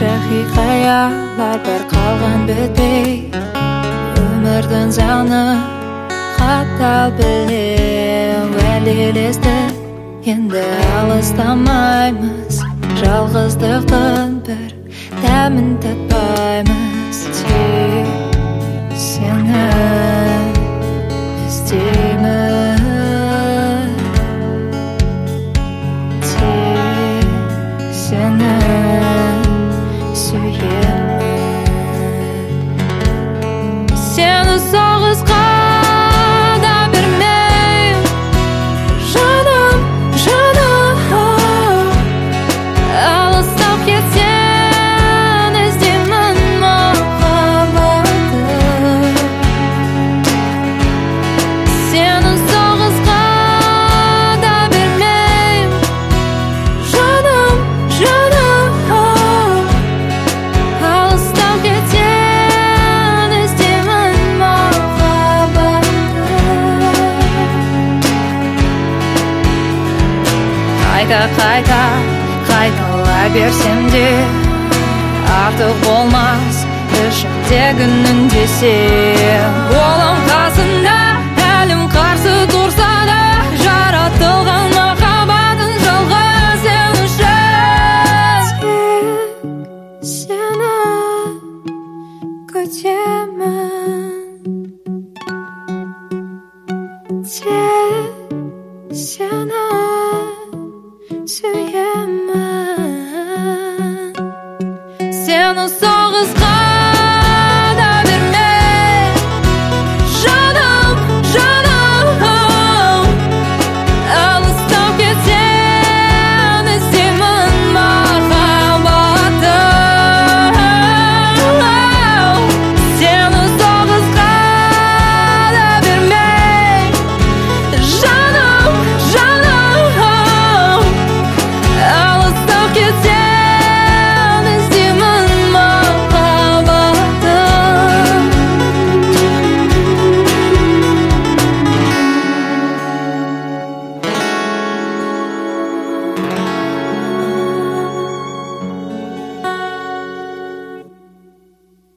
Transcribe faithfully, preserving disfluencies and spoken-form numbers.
кіші хикаялар бар қалған бітпей, өмірдің заңы қатал білем. Уәделесті енді алыстамаймыз, жалғыздықтың бір дәмін татпаймыз. Тек сені іздеймін, тек сені сүйемін. Сені соғысқа да бермеймін, жаным, жаным. Алыстап кетсең іздеймін махаббатты. Сені соғысқа да бермеймін, жаным, жаным. Алыстап кетсең іздеймін махаббатты. Қайта, қайта, қайталай берсем де артық болмас ішімдегінің десем. Болам қасында, әлім қарсы тұрса да, жаратылған махаббатың жалғыз сен үшін. Тек сені күтемін, тек сені сүйемін. Сені